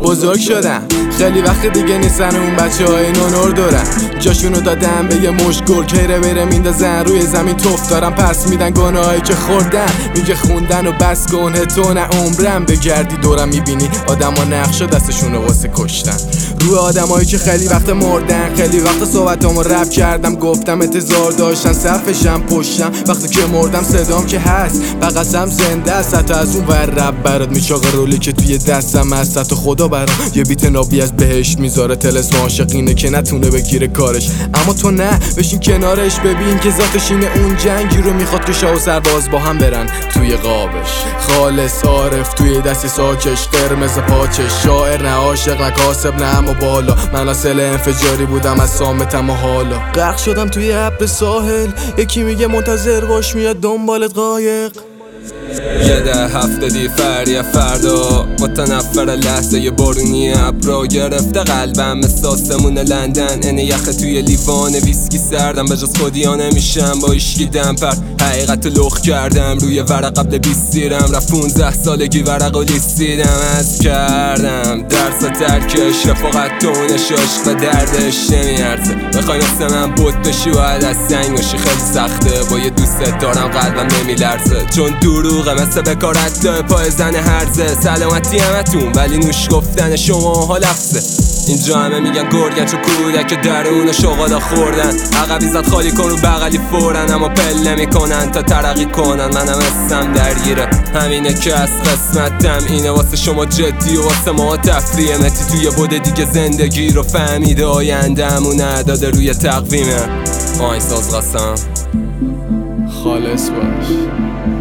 بزرگ شدم، خیلی وقت دیگه نیستن اون بچه های نونور دارن. جاشونو دادم به یه مشت گل کیره بره میندازن روی زمین توف دارن پس میدن گناهایی که خوردن. میگه خوندن و بس کن تو نه عمرم بگردی دورم میبینی آدما نقشا دستشونو واسه کشتن روی آدمایی که خیلی وقت مردن. خیلی وقت صحبتامو رپ کردم گفتم انتظار داشتن صفشم پشتم. وقتی که مردم صدام که هست فقطم زنده است. حتی از اون ور رپ برات میچاقه رولی که توی دستم هست. حتی خدا برام یه بیت نابی از بهشت میذاره طلسم عاشقینه که نتونه بگیره کارش. اما تو نه بشین کنارش ببین که ذاتش اینه اون جنگی رو میخواد که شاه و سرباز با هم برن توی قابش. خالص عارف توی دستی ساکش قرمز پاچش. شاعر نه عاشق نه کاسب نه اما بالا. من اصل انفجاری بودم از صامتم و حالا غرق شدم توی ابر ساحل. یکی میگه منتظر باش میاد دنبالت قایق. یه ده هفتادی فریه فردا متنفر لحظه ی بارونی ابرا گرفته قلبم مثل آسمون لندن. اینه یخه توی لیوان ویسکی سردم بجز خودیا نمیشم با ایشکی دمپر. حقیقت لخ کردم روی ورق قبل 20 سیرم رفت 15 سالگی ورق و لیستیدم از کردم درس و ترکش رفاقت تونش عشق و دردش نمیارزه. بخوای مثل من بود بشی باید از سنگ باشی خیلی سخته. با یه دوست دارم قلبم نمیلرزه چون دروغه مثل بکارت دای پای زن هرزه. سلامتی همتون ولی نوش گفتن شما ها لفظه. اینجا همه میگن گرگن چو کودک درون شغالا خوردن. عقبی زد خالی کن رو بغلی فورن اما پله میکنن تا ترقی کنن. منم اسم درگیره همینه که از قسمتم اینه. واسه شما جدی و واسه ما تفریه. متی توی بوده دیگه زندگی رو فهمیده آینده همون نداده روی تقویمه. آهنگساز قسم خالص باش.